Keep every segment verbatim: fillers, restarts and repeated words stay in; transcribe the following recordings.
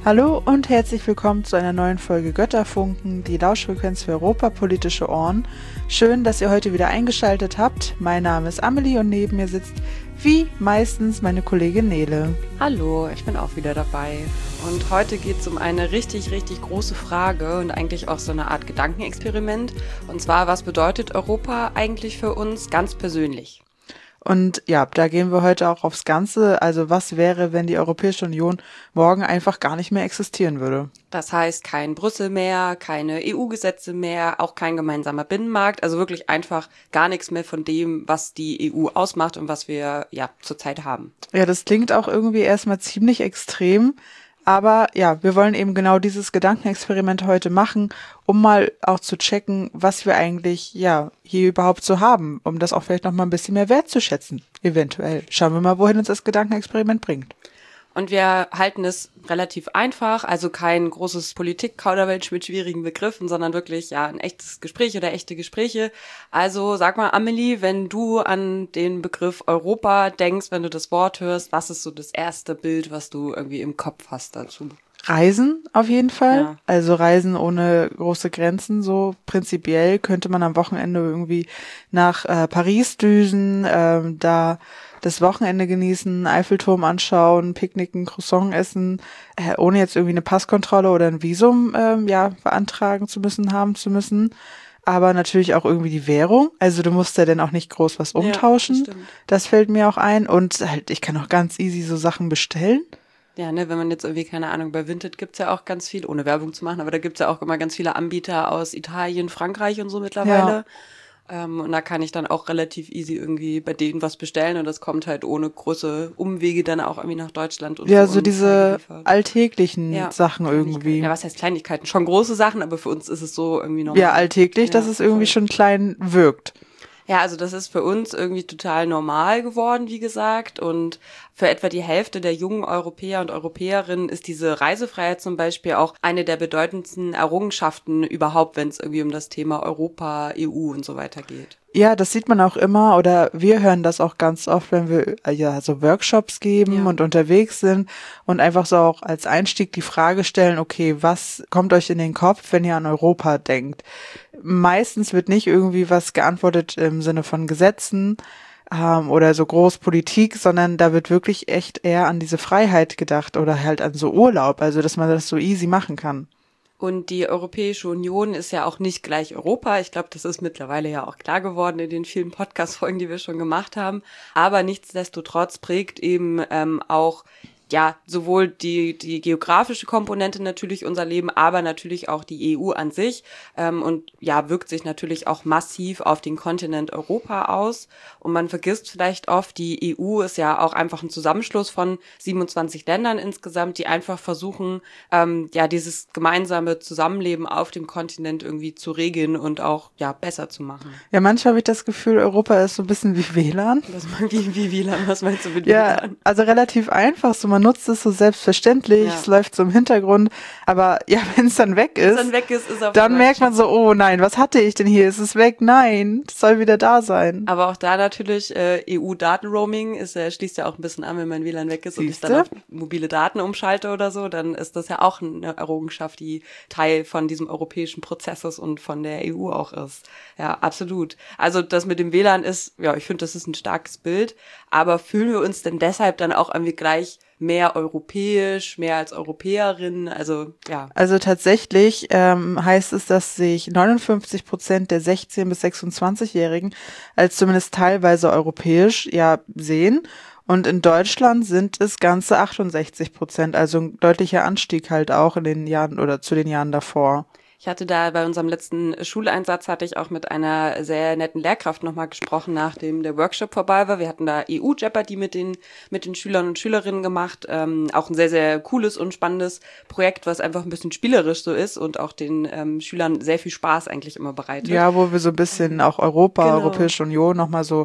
Hallo und herzlich willkommen zu einer neuen Folge Götterfunken, die Lauschfrequenz für europapolitische Ohren. Schön, dass ihr heute wieder eingeschaltet habt. Mein Name ist Amelie und neben mir sitzt wie meistens meine Kollegin Nele. Hallo, ich bin auch wieder dabei. Und heute geht es um eine richtig, richtig große Frage und eigentlich auch so eine Art Gedankenexperiment. Und zwar, was bedeutet Europa eigentlich für uns ganz persönlich? Und ja, da gehen wir heute auch aufs Ganze. Also was wäre, wenn die Europäische Union morgen einfach gar nicht mehr existieren würde? Das heißt, kein Brüssel mehr, keine E U-Gesetze mehr, auch kein gemeinsamer Binnenmarkt. Also wirklich einfach gar nichts mehr von dem, was die E U ausmacht und was wir ja zurzeit haben. Ja, das klingt auch irgendwie erstmal ziemlich extrem. Aber ja, wir wollen eben genau dieses Gedankenexperiment heute machen, um mal auch zu checken, was wir eigentlich ja hier überhaupt so haben, um das auch vielleicht noch mal ein bisschen mehr wertzuschätzen, eventuell. Schauen wir mal, wohin uns das Gedankenexperiment bringt. Und wir halten es relativ einfach, also kein großes Politik-Kauderwelsch mit schwierigen Begriffen, sondern wirklich ja ein echtes Gespräch oder echte Gespräche. Also sag mal, Amelie, wenn du an den Begriff Europa denkst, wenn du das Wort hörst, was ist so das erste Bild, was du irgendwie im Kopf hast dazu? Reisen auf jeden Fall, Ja. Also Reisen ohne große Grenzen, so prinzipiell könnte man am Wochenende irgendwie nach äh, Paris düsen, ähm, da das Wochenende genießen, Eiffelturm anschauen, picknicken, Croissant essen, äh, ohne jetzt irgendwie eine Passkontrolle oder ein Visum ähm, ja beantragen zu müssen, haben zu müssen. Aber natürlich auch irgendwie die Währung. Also du musst ja dann auch nicht groß was umtauschen. Ja, das stimmt. Das fällt mir auch ein. Und halt, ich kann auch ganz easy so Sachen bestellen. Ja, ne, wenn man jetzt irgendwie, keine Ahnung, bei Vinted gibt's ja auch ganz viel, ohne Werbung zu machen, aber da gibt's ja auch immer ganz viele Anbieter aus Italien, Frankreich und so mittlerweile. Ja. Ähm, und da kann ich dann auch relativ easy irgendwie bei denen was bestellen und das kommt halt ohne große Umwege dann auch irgendwie nach Deutschland und Ja, so so diese alltäglichen ja, Sachen irgendwie. Ja, was heißt Kleinigkeiten? Schon große Sachen, aber für uns ist es so irgendwie normal. Ja, alltäglich, ja, dass es irgendwie voll. schon klein wirkt. Ja, also das ist für uns irgendwie total normal geworden, wie gesagt. Und für etwa die Hälfte der jungen Europäer und Europäerinnen ist diese Reisefreiheit zum Beispiel auch eine der bedeutendsten Errungenschaften überhaupt, wenn es irgendwie um das Thema Europa, E U und so weiter geht. Ja, das sieht man auch immer oder wir hören das auch ganz oft, wenn wir äh, ja so Workshops geben Ja. und unterwegs sind und einfach so auch als Einstieg die Frage stellen, okay, was kommt euch in den Kopf, wenn ihr an Europa denkt? Meistens wird nicht irgendwie was geantwortet im Sinne von Gesetzen ähm, oder so Großpolitik, sondern da wird wirklich echt eher an diese Freiheit gedacht oder halt an so Urlaub, also dass man das so easy machen kann. Und die Europäische Union ist ja auch nicht gleich Europa. Ich glaube, das ist mittlerweile ja auch klar geworden in den vielen Podcast-Folgen, die wir schon gemacht haben. Aber nichtsdestotrotz prägt eben ähm, auch ja sowohl die die geografische Komponente natürlich unser Leben, aber natürlich auch die E U an sich ähm, und ja wirkt sich natürlich auch massiv auf den Kontinent Europa aus. Und man vergisst vielleicht oft, die E U ist ja auch einfach ein Zusammenschluss von siebenundzwanzig Ländern insgesamt, die einfach versuchen, ähm, ja dieses gemeinsame Zusammenleben auf dem Kontinent irgendwie zu regeln und auch ja besser zu machen. Ja, manchmal habe ich das Gefühl, Europa ist so ein bisschen wie W L A N. Was, wie, wie W L A N, was meinst du mit Ja, W L A N? also relativ einfach, so man nutzt es so selbstverständlich, Ja. es läuft so im Hintergrund, aber ja, wenn es dann weg ist, dann weg ist, ist auf dann einmal merkt man so, oh nein, was hatte ich denn hier? Ist es weg? Nein, es soll wieder da sein. Aber auch da natürlich äh, E U-Datenroaming ist äh, schließt ja auch ein bisschen an, wenn mein W L A N weg ist Siehste? und ich dann auf mobile Daten umschalte oder so, dann ist das ja auch eine Errungenschaft, die Teil von diesem europäischen Prozesses und von der E U auch ist. Ja, absolut. Also das mit dem W L A N ist, ja, ich finde, das ist ein starkes Bild, aber fühlen wir uns denn deshalb dann auch irgendwie gleich mehr europäisch, mehr als Europäerinnen, also ja. Also tatsächlich ähm, heißt es, dass sich neunundfünfzig Prozent der sechzehn- bis sechsundzwanzigjährigen als zumindest teilweise europäisch ja sehen. Und in Deutschland sind es ganze achtundsechzig Prozent, also ein deutlicher Anstieg halt auch in den Jahren oder zu den Jahren davor. Ich hatte da bei unserem letzten Schuleinsatz hatte ich auch mit einer sehr netten Lehrkraft nochmal gesprochen, nachdem der Workshop vorbei war. Wir hatten da E U-Jeopardy mit den mit den Schülern und Schülerinnen gemacht. Ähm, auch ein sehr, sehr cooles und spannendes Projekt, was einfach ein bisschen spielerisch so ist und auch den ähm, Schülern sehr viel Spaß eigentlich immer bereitet. Ja, wo wir so ein bisschen auch Europa, Genau. Europäische Union nochmal so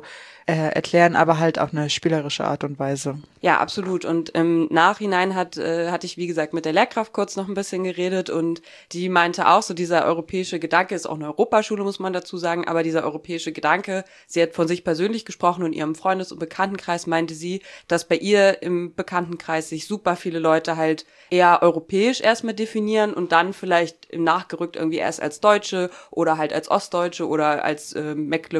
äh, erklären, aber halt auf eine spielerische Art und Weise. Ja, absolut. Und im Nachhinein hat äh, hatte ich, wie gesagt, mit der Lehrkraft kurz noch ein bisschen geredet und die meinte auch, so dieser europäische Gedanke ist auch eine Europaschule, muss man dazu sagen, aber dieser europäische Gedanke, sie hat von sich persönlich gesprochen und ihrem Freundes- und Bekanntenkreis meinte sie, dass bei ihr im Bekanntenkreis sich super viele Leute halt eher europäisch erstmal definieren und dann vielleicht im Nachgerückt irgendwie erst als Deutsche oder halt als Ostdeutsche oder als äh,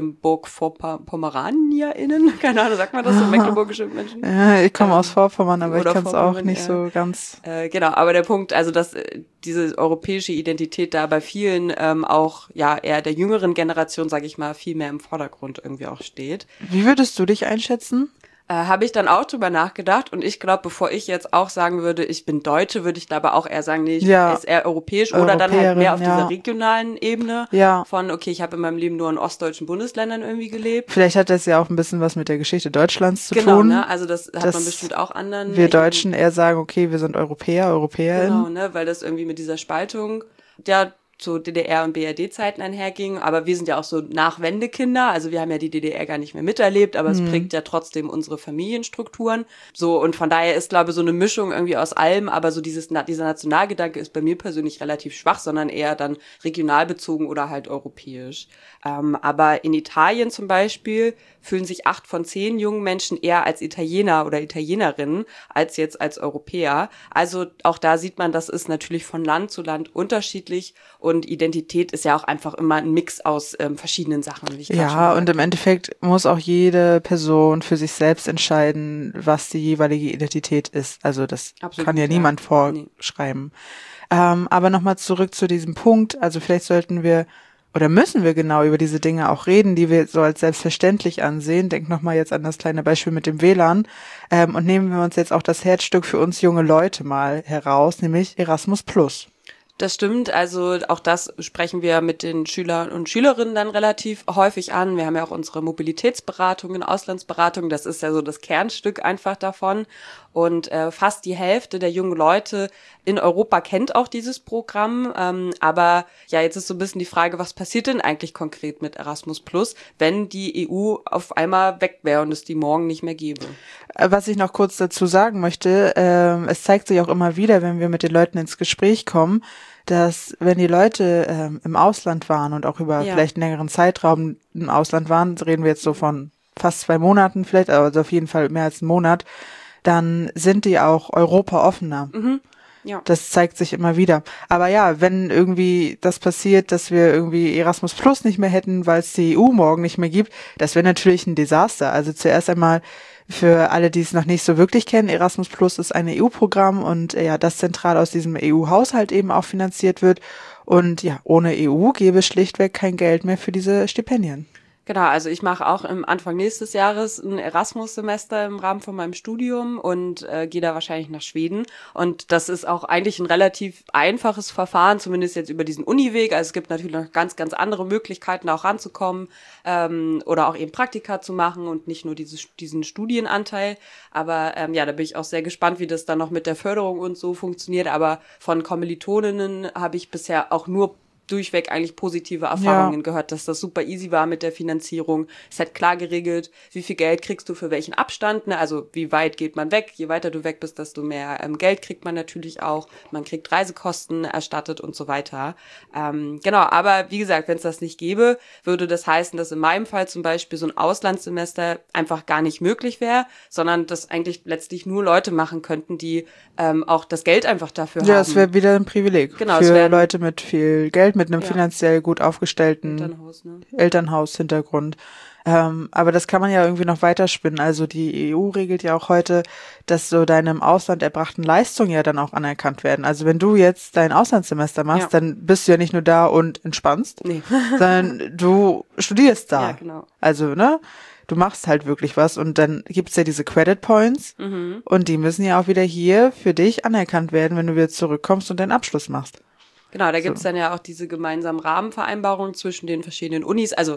Mecklenburg-VorpommeranerInnen, keine Ahnung, sagt man das so, mecklenburgische Menschen? Ja, ich komme ähm, aus Vorpommern, aber ich kann es auch nicht ja. so ganz. Äh, genau, aber der Punkt, also dass äh, diese europäische Identität da bei vielen ähm, auch ja eher der jüngeren Generation, sage ich mal, viel mehr im Vordergrund irgendwie auch steht. Wie würdest du dich einschätzen? Äh, habe ich dann auch drüber nachgedacht und ich glaube, bevor ich jetzt auch sagen würde, ich bin Deutsche, würde ich glaube auch eher sagen, nee, ich ja, ist eher europäisch oder dann halt mehr auf ja. dieser regionalen Ebene ja. von, okay, ich habe in meinem Leben nur in ostdeutschen Bundesländern irgendwie gelebt. Vielleicht hat das ja auch ein bisschen was mit der Geschichte Deutschlands zu genau, tun. Genau, ne, also das hat man bestimmt auch anderen. Wir Deutschen eher sagen, okay, wir sind Europäer, Europäerinnen. Genau, ne, weil das irgendwie mit dieser Spaltung, ja, zu D D R- und B R D-Zeiten einherging, aber wir sind ja auch so Nachwendekinder, also wir haben ja die D D R gar nicht mehr miterlebt, aber mhm. es prägt ja trotzdem unsere Familienstrukturen, so, und von daher ist, glaube ich, so eine Mischung irgendwie aus allem, aber so dieses, dieser Nationalgedanke ist bei mir persönlich relativ schwach, sondern eher dann regional bezogen oder halt europäisch. Ähm, aber in Italien zum Beispiel fühlen sich acht von zehn jungen Menschen eher als Italiener oder Italienerinnen als jetzt als Europäer. Also auch da sieht man, das ist natürlich von Land zu Land unterschiedlich und Identität ist ja auch einfach immer ein Mix aus ähm, verschiedenen Sachen. Wie ich ja, und im Endeffekt muss auch jede Person für sich selbst entscheiden, was die jeweilige Identität ist. Also das Absolut, kann ja, ja niemand vorschreiben. Nee. Ähm, aber nochmal zurück zu diesem Punkt. Also vielleicht sollten wir oder müssen wir genau über diese Dinge auch reden, die wir so als selbstverständlich ansehen. Denk nochmal jetzt an das kleine Beispiel mit dem W L A N. Ähm, und nehmen wir uns jetzt auch das Herzstück für uns junge Leute mal heraus, nämlich Erasmus Plus. Das stimmt, also auch das sprechen wir mit den Schülern und Schülerinnen dann relativ häufig an. Wir haben ja auch unsere Mobilitätsberatungen, Auslandsberatungen, das ist ja so das Kernstück einfach davon. Und äh, fast die Hälfte der jungen Leute in Europa kennt auch dieses Programm. Ähm, aber ja, jetzt ist so ein bisschen die Frage, was passiert denn eigentlich konkret mit Erasmus Plus, wenn die E U auf einmal weg wäre und es die morgen nicht mehr gäbe? Was ich noch kurz dazu sagen möchte, äh, es zeigt sich auch immer wieder, wenn wir mit den Leuten ins Gespräch kommen, dass wenn die Leute ähm, im Ausland waren und auch über ja. vielleicht einen längeren Zeitraum im Ausland waren, reden wir jetzt so von fast zwei Monaten vielleicht, also auf jeden Fall mehr als einen Monat, dann sind die auch Europa offener. Mhm. Ja. Das zeigt sich immer wieder. Aber ja, wenn irgendwie das passiert, dass wir irgendwie Erasmus Plus nicht mehr hätten, weil es die E U morgen nicht mehr gibt, das wäre natürlich ein Desaster. Also zuerst einmal für alle, die es noch nicht so wirklich kennen, Erasmus Plus ist ein E U-Programm und ja, das zentral aus diesem E U-Haushalt eben auch finanziert wird. Und ja, ohne E U gäbe es schlichtweg kein Geld mehr für diese Stipendien. Genau, also ich mache auch im Anfang nächstes Jahres ein Erasmus-Semester im Rahmen von meinem Studium und äh, gehe da wahrscheinlich nach Schweden. Und das ist auch eigentlich ein relativ einfaches Verfahren, zumindest jetzt über diesen Uniweg. Also es gibt natürlich noch ganz, ganz andere Möglichkeiten, auch ranzukommen ähm, oder auch eben Praktika zu machen und nicht nur dieses, diesen Studienanteil. Aber ähm, ja, da bin ich auch sehr gespannt, wie das dann noch mit der Förderung und so funktioniert. Aber von Kommilitoninnen habe ich bisher auch nur durchweg eigentlich positive Erfahrungen ja. gehört, dass das super easy war mit der Finanzierung. Es hat klar geregelt, wie viel Geld kriegst du für welchen Abstand, ne? Also wie weit geht man weg. Je weiter du weg bist, desto mehr ähm, Geld kriegt man natürlich auch. Man kriegt Reisekosten erstattet und so weiter. Ähm, genau, aber wie gesagt, wenn es das nicht gäbe, würde das heißen, dass in meinem Fall zum Beispiel so ein Auslandssemester einfach gar nicht möglich wäre, sondern das eigentlich letztlich nur Leute machen könnten, die ähm, auch das Geld einfach dafür ja, haben. Ja, es wäre wieder ein Privileg genau, für es wär, Leute mit viel Geld, mit einem ja. finanziell gut aufgestellten Elternhaus, ne? Elternhaus-Hintergrund. Ähm, aber das kann man ja irgendwie noch weiterspinnen. Also die E U regelt ja auch heute, dass so deine im Ausland erbrachten Leistungen ja dann auch anerkannt werden. Also wenn du jetzt dein Auslandssemester machst, ja. dann bist du ja nicht nur da und entspannst, nee. sondern du studierst da. Ja, genau. Also, ne? Du machst halt wirklich was und dann gibt's ja diese Credit Points mhm. und die müssen ja auch wieder hier für dich anerkannt werden, wenn du wieder zurückkommst und deinen Abschluss machst. Genau, da gibt's so. dann ja auch diese gemeinsamen Rahmenvereinbarungen zwischen den verschiedenen Unis. Also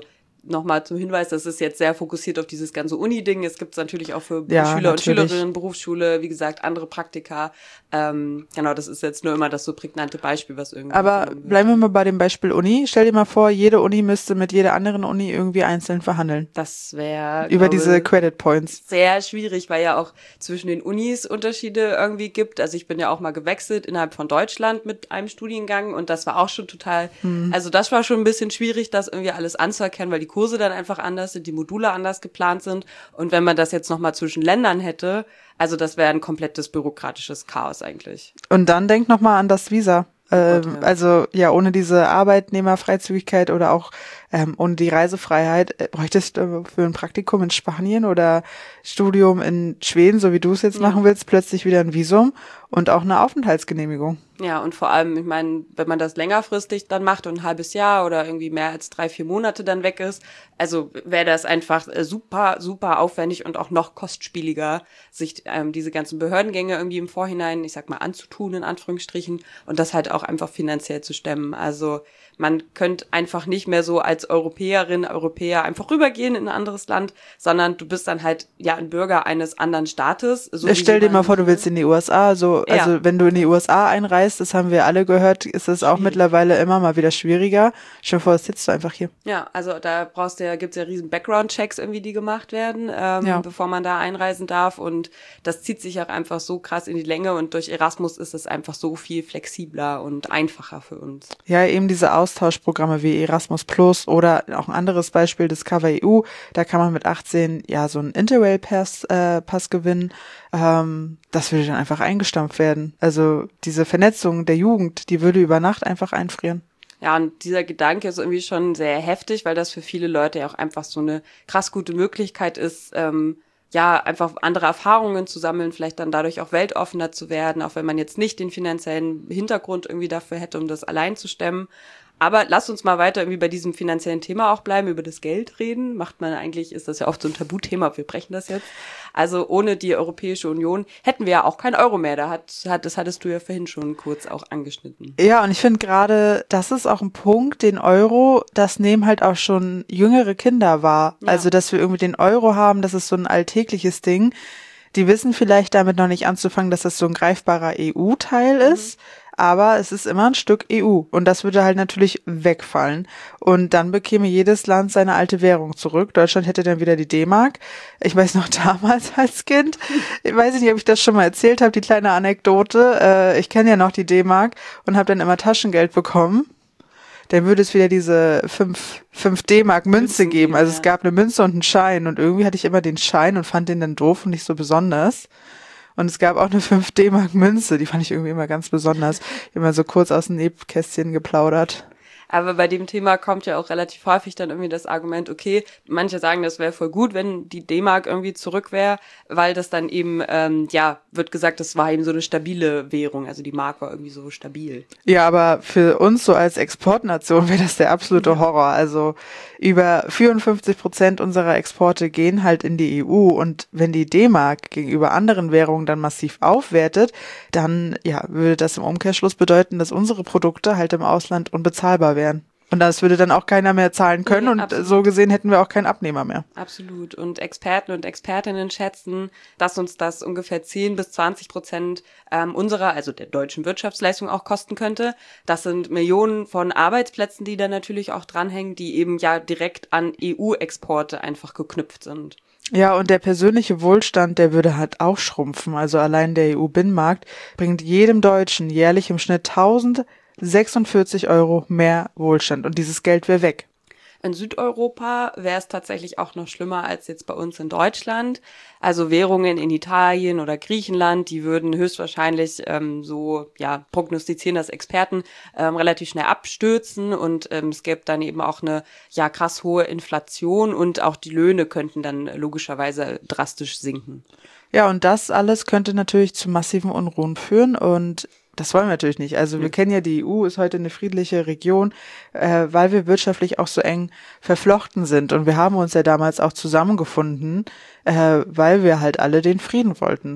nochmal zum Hinweis, das ist jetzt sehr fokussiert auf dieses ganze Uni-Ding. Es gibt es natürlich auch für ja, Schüler natürlich. und Schülerinnen, Berufsschule, wie gesagt, andere Praktika. Ähm, genau, das ist jetzt nur immer das so prägnante Beispiel, was irgendwie... Aber bleiben wir mal bei dem Beispiel Uni. Stell dir mal vor, jede Uni müsste mit jeder anderen Uni irgendwie einzeln verhandeln. Das wäre... Über diese Credit Points. Sehr schwierig, weil ja auch zwischen den Unis Unterschiede irgendwie gibt. Also ich bin ja auch mal gewechselt innerhalb von Deutschland mit einem Studiengang und das war auch schon total... Hm. Also das war schon ein bisschen schwierig, das irgendwie alles anzuerkennen, weil die Kurse dann einfach anders sind, die Module anders geplant sind. Und wenn man das jetzt nochmal zwischen Ländern hätte, also das wäre ein komplettes bürokratisches Chaos eigentlich. Und dann denk nochmal an das Visa. Ähm, oh Gott, ja. Also ja, ohne diese Arbeitnehmerfreizügigkeit oder auch ähm, ohne die Reisefreiheit, äh, bräuchtest du für ein Praktikum in Spanien oder Studium in Schweden, so wie du es jetzt ja. machen willst, plötzlich wieder ein Visum und auch eine Aufenthaltsgenehmigung. Ja, und vor allem, ich meine, wenn man das längerfristig dann macht und ein halbes Jahr oder irgendwie mehr als drei, vier Monate dann weg ist, also wäre das einfach super, super aufwendig und auch noch kostspieliger, sich ähm, diese ganzen Behördengänge irgendwie im Vorhinein, ich sag mal, anzutun, in Anführungsstrichen, und das halt auch einfach finanziell zu stemmen. Also man könnte einfach nicht mehr so als Europäerin, Europäer einfach rübergehen in ein anderes Land, sondern du bist dann halt ja ein Bürger eines anderen Staates. So ja, stell dir mal vor, du willst in die U S A, so, also ja. wenn du in die U S A einreist, das haben wir alle gehört, ist es auch mittlerweile immer mal wieder schwieriger. Stell dir vor, das sitzt du einfach hier. Ja, also da brauchst du ja, gibt's ja riesen Background-Checks irgendwie, die gemacht werden, ähm, ja. bevor man da einreisen darf, und das zieht sich auch einfach so krass in die Länge, und durch Erasmus ist es einfach so viel flexibler und einfacher für uns. Ja, eben diese Austauschprogramme wie Erasmus Plus oder auch ein anderes Beispiel, Discover E U, da kann man mit achtzehn ja so einen Interrail-Pass äh, Pass gewinnen. Ähm, das würde dann einfach eingestampft werden. Also diese Vernetzung der Jugend, die würde über Nacht einfach einfrieren. Ja, und dieser Gedanke ist irgendwie schon sehr heftig, weil das für viele Leute ja auch einfach so eine krass gute Möglichkeit ist, ähm, ja, einfach andere Erfahrungen zu sammeln, vielleicht dann dadurch auch weltoffener zu werden, auch wenn man jetzt nicht den finanziellen Hintergrund irgendwie dafür hätte, um das allein zu stemmen. Aber lass uns mal weiter irgendwie bei diesem finanziellen Thema auch bleiben, über das Geld reden. Macht man eigentlich, ist das ja oft so ein Tabuthema, wir brechen das jetzt. Also ohne die Europäische Union hätten wir ja auch kein Euro mehr. Da hat, hat, das hattest du ja vorhin schon kurz auch angeschnitten. Ja, und ich finde gerade, das ist auch ein Punkt, den Euro, das nehmen halt auch schon jüngere Kinder wahr. Ja. Also, dass wir irgendwie den Euro haben, das ist so ein alltägliches Ding. Die wissen vielleicht damit noch nicht anzufangen, dass das so ein greifbarer E U-Teil ist. Mhm. Aber es ist immer ein Stück E U und das würde halt natürlich wegfallen und dann bekäme jedes Land seine alte Währung zurück. Deutschland hätte dann wieder die D-Mark. Ich weiß noch damals als Kind, ich weiß nicht, ob ich das schon mal erzählt habe, die kleine Anekdote, äh, ich kenne ja noch die D-Mark und habe dann immer Taschengeld bekommen. Dann würde es wieder diese fünf D-Mark Münze geben. Also es gab eine Münze und einen Schein und irgendwie hatte ich immer den Schein und fand den dann doof und nicht so besonders. Und es gab auch eine fünf D-Mark Münze, die fand ich irgendwie immer ganz besonders. Immer so kurz aus dem Nebkästchen geplaudert. Aber bei dem Thema kommt ja auch relativ häufig dann irgendwie das Argument, okay, manche sagen, das wäre voll gut, wenn die D-Mark irgendwie zurück wäre, weil das dann eben, ähm, ja, wird gesagt, das war eben so eine stabile Währung, also die Mark war irgendwie so stabil. Ja, aber für uns so als Exportnation wäre das der absolute ja. Horror. Also über vierundfünfzig Prozent unserer Exporte gehen halt in die E U und wenn die D-Mark gegenüber anderen Währungen dann massiv aufwertet, dann ja würde das im Umkehrschluss bedeuten, dass unsere Produkte halt im Ausland unbezahlbar wären. Und das würde dann auch keiner mehr zahlen können, nee, und absolut. So gesehen hätten wir auch keinen Abnehmer mehr. Absolut. Und Experten und Expertinnen schätzen, dass uns das ungefähr zehn bis zwanzig Prozent ähm, unserer, also der deutschen Wirtschaftsleistung auch kosten könnte. Das sind Millionen von Arbeitsplätzen, die da natürlich auch dranhängen, die eben ja direkt an E U-Exporte einfach geknüpft sind. Ja, und der persönliche Wohlstand, der würde halt auch schrumpfen. Also allein der E U-Binnenmarkt bringt jedem Deutschen jährlich im Schnitt tausendsechsundvierzig Euro mehr Wohlstand und dieses Geld wäre weg. In Südeuropa wäre es tatsächlich auch noch schlimmer als jetzt bei uns in Deutschland. Also Währungen in Italien oder Griechenland, die würden höchstwahrscheinlich ähm, so ja prognostizieren das Experten ähm, relativ schnell abstürzen und ähm, es gäbe dann eben auch eine ja krass hohe Inflation und auch die Löhne könnten dann logischerweise drastisch sinken. Ja, und das alles könnte natürlich zu massiven Unruhen führen und das wollen wir natürlich nicht. Also wir kennen ja, die E U ist heute eine friedliche Region, äh, weil wir wirtschaftlich auch so eng verflochten sind. Und wir haben uns ja damals auch zusammengefunden, äh, weil wir halt alle den Frieden wollten.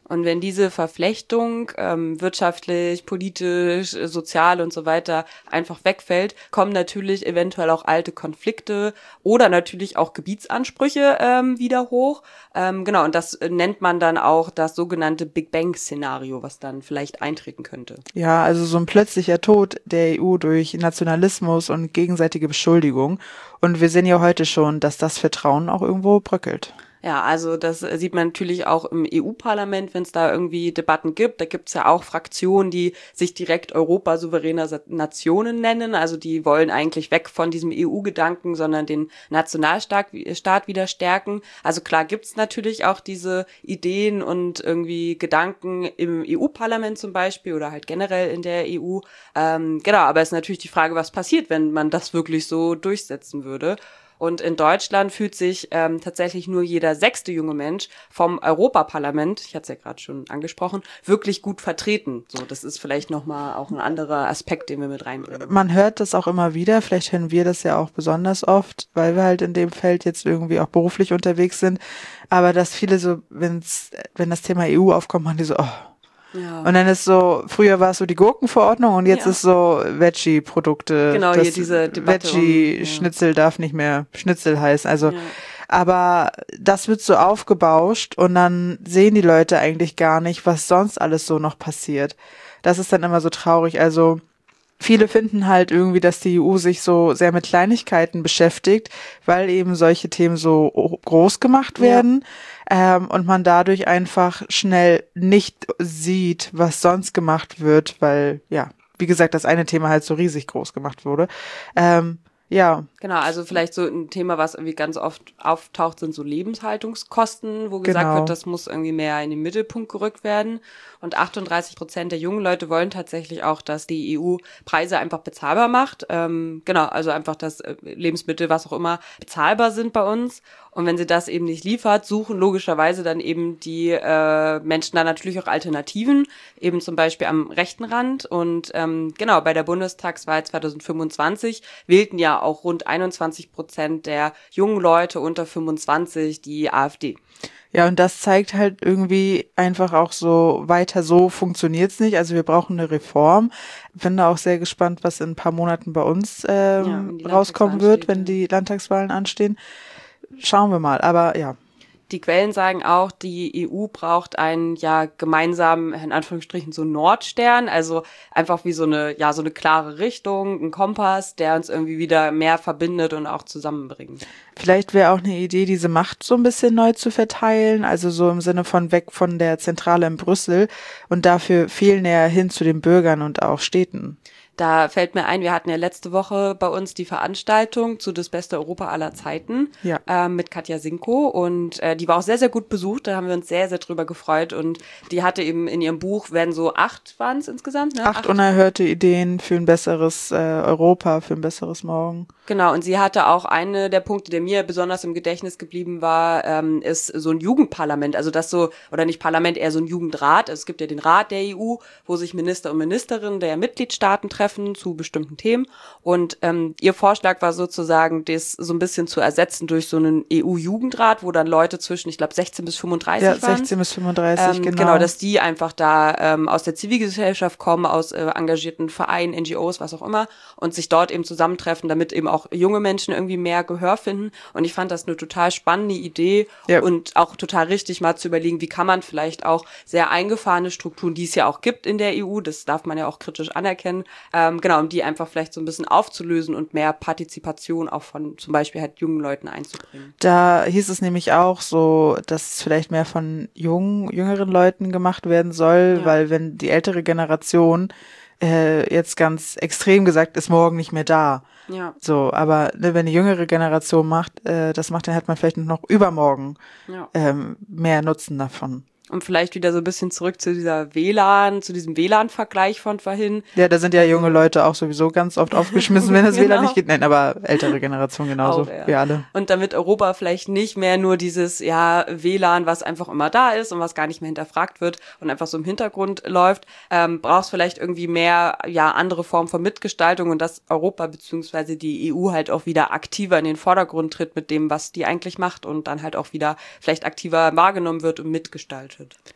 Und wenn diese Verflechtung ähm, wirtschaftlich, politisch, sozial und so weiter einfach wegfällt, kommen natürlich eventuell auch alte Konflikte oder natürlich auch Gebietsansprüche ähm, wieder hoch. Ähm, genau, und das nennt man dann auch das sogenannte Big Bang-Szenario, was dann vielleicht eintreten könnte. Ja, also so ein plötzlicher Tod der E U durch Nationalismus und gegenseitige Beschuldigung. Und wir sehen ja heute schon, dass das Vertrauen auch irgendwo bröckelt. Ja, also das sieht man natürlich auch im E U-Parlament, wenn es da irgendwie Debatten gibt. Da gibt es ja auch Fraktionen, die sich direkt Europa souveräner Nationen nennen. Also die wollen eigentlich weg von diesem E U-Gedanken, sondern den Nationalstaat Staat wieder stärken. Also klar gibt's natürlich auch diese Ideen und irgendwie Gedanken im E U-Parlament zum Beispiel oder halt generell in der E U. Ähm, genau, aber es ist natürlich die Frage, was passiert, wenn man das wirklich so durchsetzen würde. Und in Deutschland fühlt sich ähm, tatsächlich nur jeder sechste junge Mensch vom Europaparlament, ich hatte es ja gerade schon angesprochen, wirklich gut vertreten. So, das ist vielleicht nochmal auch ein anderer Aspekt, den wir mit reinbringen. Man hört das auch immer wieder, vielleicht hören wir das ja auch besonders oft, weil wir halt in dem Feld jetzt irgendwie auch beruflich unterwegs sind, aber dass viele so, wenn's, wenn das Thema E U aufkommt, machen die so, oh. Ja. Und dann ist so, früher war es so die Gurkenverordnung und jetzt ja. ist so Veggie-Produkte. Genau, hier diese Debatte. Veggie-Schnitzel um, ja. darf nicht mehr Schnitzel heißen. Also, ja. aber das wird so aufgebauscht und dann sehen die Leute eigentlich gar nicht, was sonst alles so noch passiert. Das ist dann immer so traurig. Also, viele finden halt irgendwie, dass die E U sich so sehr mit Kleinigkeiten beschäftigt, weil eben solche Themen so groß gemacht werden. Ja. Ähm, und man dadurch einfach schnell nicht sieht, was sonst gemacht wird, weil, ja, wie gesagt, das eine Thema halt so riesig groß gemacht wurde. Ähm, ja. Genau, also vielleicht so ein Thema, was irgendwie ganz oft auftaucht, sind so Lebenshaltungskosten, wo gesagt genau. wird, das muss irgendwie mehr in den Mittelpunkt gerückt werden. Und achtunddreißig Prozent der jungen Leute wollen tatsächlich auch, dass die E U Preise einfach bezahlbar macht. Ähm, genau, also einfach, dass Lebensmittel, was auch immer, bezahlbar sind bei uns. Und wenn sie das eben nicht liefert, suchen logischerweise dann eben die äh, Menschen dann natürlich auch Alternativen, eben zum Beispiel am rechten Rand. Und ähm, genau, bei der Bundestagswahl zwanzig fünfundzwanzig wählten ja auch rund einundzwanzig Prozent der jungen Leute unter fünfundzwanzig die AfD. Ja, und das zeigt halt irgendwie einfach auch so, weiter so funktioniert's nicht. Also wir brauchen eine Reform. Bin da auch sehr gespannt, was in ein paar Monaten bei uns ähm, ja, rauskommen wird, steht, wenn ja. die Landtagswahlen anstehen. Schauen wir mal, aber ja. Die Quellen sagen auch, die E U braucht einen ja gemeinsamen, in Anführungsstrichen, so Nordstern, also einfach wie so eine, ja, so eine klare Richtung, ein Kompass, der uns irgendwie wieder mehr verbindet und auch zusammenbringt. Vielleicht wäre auch eine Idee, diese Macht so ein bisschen neu zu verteilen, also so im Sinne von weg von der Zentrale in Brüssel und dafür viel näher hin zu den Bürgern und auch Städten. Da fällt mir ein, wir hatten ja letzte Woche bei uns die Veranstaltung zu Das beste Europa aller Zeiten ja. äh, mit Katja Sinko und äh, die war auch sehr, sehr gut besucht, da haben wir uns sehr, sehr drüber gefreut und die hatte eben in ihrem Buch, werden so acht waren es insgesamt? Ne? Acht, acht unerhörte Ideen für ein besseres äh, Europa, für ein besseres Morgen. Genau, und sie hatte auch eine der Punkte, der mir besonders im Gedächtnis geblieben war, ähm, ist so ein Jugendparlament, also das so, oder nicht Parlament, eher so ein Jugendrat. Es gibt ja den Rat der E U, wo sich Minister und Ministerinnen der Mitgliedstaaten treffen zu bestimmten Themen. Und ähm, ihr Vorschlag war sozusagen, das so ein bisschen zu ersetzen durch so einen E U-Jugendrat, wo dann Leute zwischen, ich glaube, sechzehn bis fünfunddreißig ja, waren. sechzehn bis fünfunddreißig, ähm, genau. Genau, dass die einfach da ähm, aus der Zivilgesellschaft kommen, aus äh, engagierten Vereinen, N G Os, was auch immer, und sich dort eben zusammentreffen, damit eben auch junge Menschen irgendwie mehr Gehör finden. Und ich fand das eine total spannende Idee ja. und auch total richtig, mal zu überlegen, wie kann man vielleicht auch sehr eingefahrene Strukturen, die es ja auch gibt in der E U, das darf man ja auch kritisch anerkennen, ähm, genau, um die einfach vielleicht so ein bisschen aufzulösen und mehr Partizipation auch von zum Beispiel halt jungen Leuten einzubringen. Da hieß es nämlich auch so, dass es vielleicht mehr von jungen, jüngeren Leuten gemacht werden soll, ja. weil wenn die ältere Generation äh, jetzt ganz extrem gesagt ist morgen nicht mehr da. Ja. So, aber ne, wenn die jüngere Generation macht, äh, das macht, dann hat man vielleicht noch übermorgen ja. ähm, mehr Nutzen davon. Und vielleicht wieder so ein bisschen zurück zu dieser W L A N, zu diesem W L A N-Vergleich von vorhin. Ja, da sind ja junge Leute auch sowieso ganz oft aufgeschmissen, wenn das genau. W L A N nicht geht. Nein, aber ältere Generation genauso, auch, ja. wir alle. Und damit Europa vielleicht nicht mehr nur dieses, ja, W L A N, was einfach immer da ist und was gar nicht mehr hinterfragt wird und einfach so im Hintergrund läuft, ähm, brauchst vielleicht irgendwie mehr, ja, andere Formen von Mitgestaltung und dass Europa beziehungsweise die E U halt auch wieder aktiver in den Vordergrund tritt mit dem, was die eigentlich macht und dann halt auch wieder vielleicht aktiver wahrgenommen wird und mitgestaltet.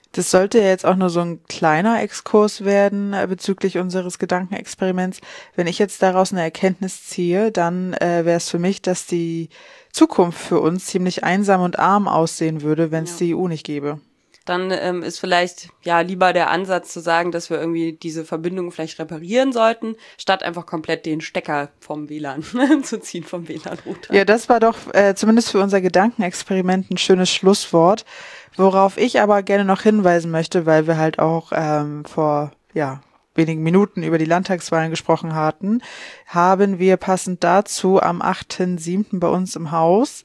Das sollte ja jetzt auch nur so ein kleiner Exkurs werden äh, bezüglich unseres Gedankenexperiments. Wenn ich jetzt daraus eine Erkenntnis ziehe, dann äh, wäre es für mich, dass die Zukunft für uns ziemlich einsam und arm aussehen würde, wenn es ja. die E U nicht gäbe. Dann ähm, ist vielleicht ja lieber der Ansatz zu sagen, dass wir irgendwie diese Verbindung vielleicht reparieren sollten, statt einfach komplett den Stecker vom W L A N zu ziehen, vom W L A N-Router. Ja, das war doch äh, zumindest für unser Gedankenexperiment ein schönes Schlusswort, worauf ich aber gerne noch hinweisen möchte, weil wir halt auch ähm, vor ja wenigen Minuten über die Landtagswahlen gesprochen hatten, haben wir passend dazu am achten siebten bei uns im Haus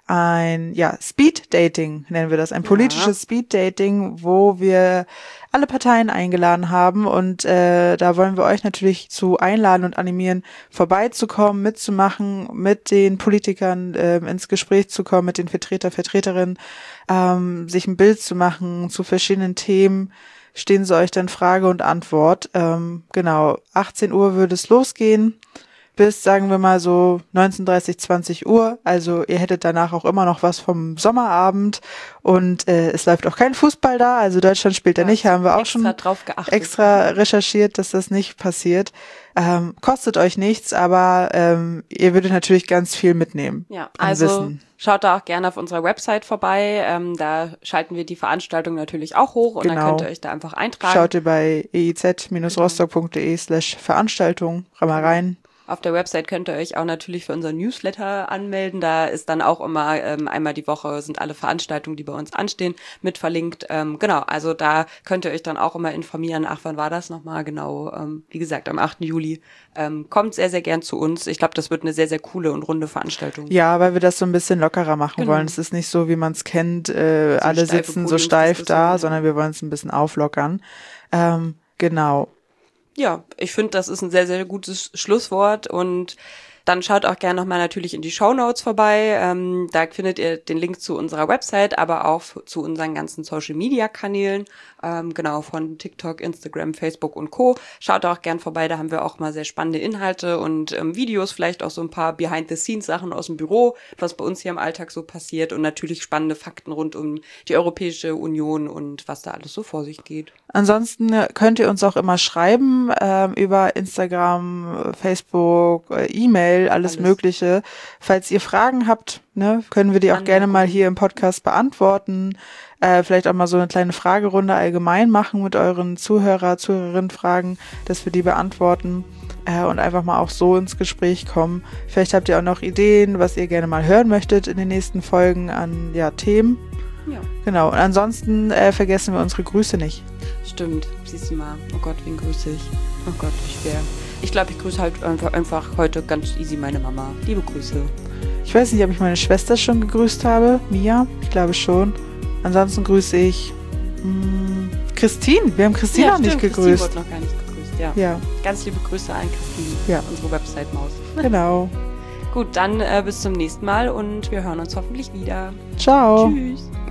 ein, ja, Speed-Dating nennen wir das, ein politisches ja. Speed-Dating, wo wir alle Parteien eingeladen haben und äh, da wollen wir euch natürlich zu einladen und animieren, vorbeizukommen, mitzumachen, mit den Politikern äh, ins Gespräch zu kommen, mit den Vertreter, Vertreterinnen, ähm, sich ein Bild zu machen zu verschiedenen Themen. Stehen sie euch dann Frage und Antwort. Ähm, genau, achtzehn Uhr würde es losgehen. Bis, sagen wir mal so, neunzehn Uhr dreißig, zwanzig Uhr. Also ihr hättet danach auch immer noch was vom Sommerabend. Und äh, es läuft auch kein Fußball da. Also Deutschland spielt da nicht. Haben wir auch schon drauf geachtet. extra recherchiert, dass das nicht passiert. Ähm, kostet euch nichts, aber ähm, ihr würdet natürlich ganz viel mitnehmen. Ja, also Wissen. Schaut da auch gerne auf unserer Website vorbei. Ähm, da schalten wir die Veranstaltung natürlich auch hoch und genau. Dann könnt ihr euch da einfach eintragen. Schaut ihr bei eiz-rostock.de slash Veranstaltung mal rein. Auf der Website könnt ihr euch auch natürlich für unseren Newsletter anmelden. Da ist dann auch immer ähm, einmal die Woche sind alle Veranstaltungen, die bei uns anstehen, mit verlinkt. Ähm, genau, also da könnt ihr euch dann auch immer informieren. Ach, wann war das nochmal? Genau, ähm, wie gesagt, am achten Juli. Ähm, kommt sehr, sehr gern zu uns. Ich glaube, das wird eine sehr, sehr coole und runde Veranstaltung. Ja, weil wir das so ein bisschen lockerer machen genau. wollen. Es ist nicht so, wie man es kennt, äh, so alle sitzen so steif da, sondern wir wollen es ein bisschen auflockern. Ähm, genau. Ja, ich finde, das ist ein sehr, sehr gutes Schlusswort und dann schaut auch gerne nochmal natürlich in die Shownotes vorbei. Ähm, da findet ihr den Link zu unserer Website, aber auch zu unseren ganzen Social-Media-Kanälen. Ähm, genau, von TikTok, Instagram, Facebook und Co. Schaut auch gern vorbei, da haben wir auch mal sehr spannende Inhalte und ähm, Videos, vielleicht auch so ein paar Behind-the-Scenes-Sachen aus dem Büro, was bei uns hier im Alltag so passiert und natürlich spannende Fakten rund um die Europäische Union und was da alles so vor sich geht. Ansonsten könnt ihr uns auch immer schreiben ähm, über Instagram, Facebook, äh, E-Mail, alles, alles Mögliche. Falls ihr Fragen habt, ne, können wir die auch gerne mal hier im Podcast beantworten. Äh, vielleicht auch mal so eine kleine Fragerunde allgemein machen mit euren Zuhörer, Zuhörerinnen Fragen, dass wir die beantworten äh, und einfach mal auch so ins Gespräch kommen. Vielleicht habt ihr auch noch Ideen, was ihr gerne mal hören möchtet in den nächsten Folgen an ja Themen. Ja. Genau. Und ansonsten äh, vergessen wir unsere Grüße nicht. Stimmt. Siehst du mal. Oh Gott, wen grüße ich? Oh Gott, wie schwer. Ich glaube, ich grüße halt einfach, einfach heute ganz easy meine Mama. Liebe Grüße. Ich weiß nicht, ob ich meine Schwester schon gegrüßt habe. Mia? Ich glaube schon. Ansonsten grüße ich mh, Christine. Wir haben Christine ja, noch stimmt, nicht gegrüßt. Christine wurde noch gar nicht gegrüßt, ja. ja. Ganz liebe Grüße an Christine, ja. unsere Website-Maus. Genau. Gut, dann äh, bis zum nächsten Mal und wir hören uns hoffentlich wieder. Ciao. Tschüss.